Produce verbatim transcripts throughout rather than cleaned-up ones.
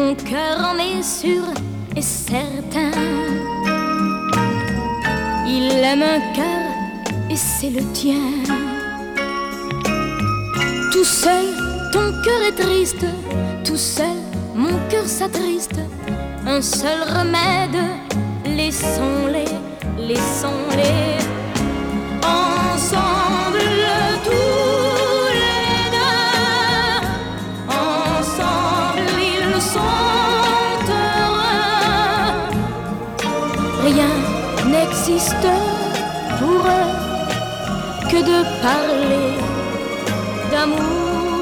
Mon cœur en est sûr et certain. Il aime un cœur et c'est le tien. Tout seul, ton cœur est triste. Tout seul, mon cœur s'attriste. Un seul remède, laissons-les, laissons-les ensemble tous les deux. Ensemble ils sont heureux. Rien n'existe pour eux que de parler d'amour.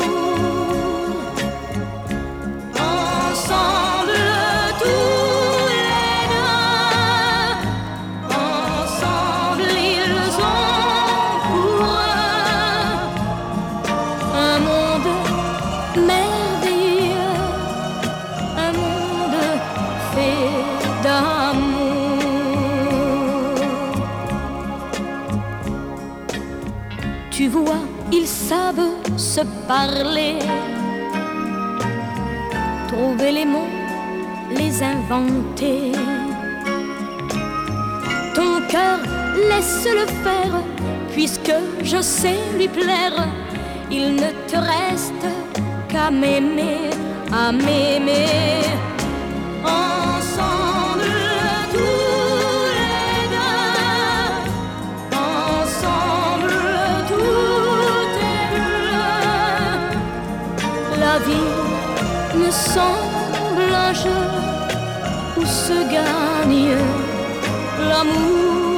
Ensemble tous les deux. Ensemble ils ont pour eux un monde merveilleux, un monde fait d'amour. Tu vois, ils savent se parler, trouver les mots, les inventer. Ton cœur, laisse-le faire, puisque je sais lui plaire. Il ne te reste qu'à m'aimer, à m'aimer. Ensemble tous les deux. Ensemble tout est bleu. La vie me semble un jeu où se gagne l'amour.